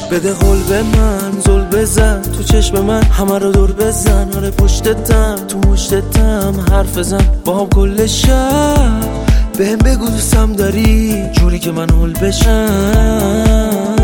بده قول به من، زل بزن تو چشم من، همه رو دور بزن. آره پشتتم تو مشتتم، حرف بزن با هم کل شب. بهم بگو دوستم داری جوری که من هول بشم.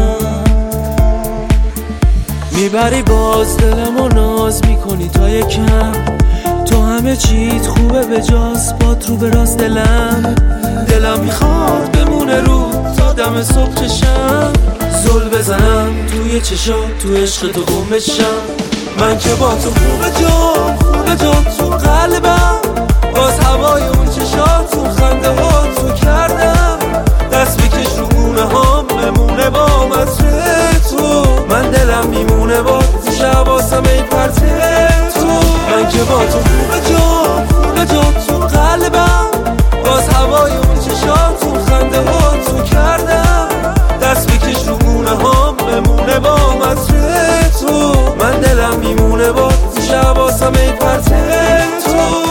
میبری باز دلم و ناز میکنی تا یکم. تو همه چیت خوبه به جاست، باد رو به راست دلم میخواد بمونه رو تا دم صبح چشم. زل بزنم توی چشات، تو عشق تو گم بشم. من که با تو خوبه جا تو قلبم. باز هوای اون چشات، تو خنده ها تو کردم. دست بکش رو گونه هام بمونه با مطره تو. من دلم میمونه با شباسم ای پرته تو. من که با تو خوبه جا تو قلبم. باز هوای اون چشات، تو خنده ها تو کردم. دست بکش رو گونه هام بمونه با مطره تو. من دلم میمونه با شباسم ای پرته تو.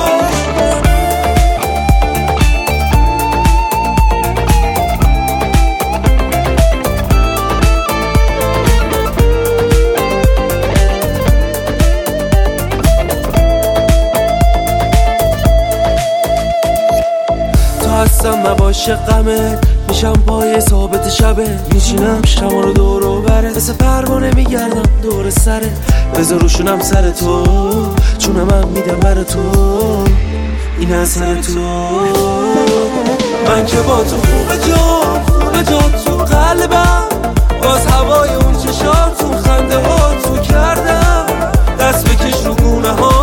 هستم نباشه غمه، میشم پای ثابت شبه. میچینم شما رو دور و بره، مثل پروانه میگردم دور سره. بذار روشونم سر تو، چون من میدم بر تو این اثر تو. من که با تو خوبه جا تو قلبم. باز هوای اون چشات، تو خنده ها تو کردم. دست بکش رو گونه ها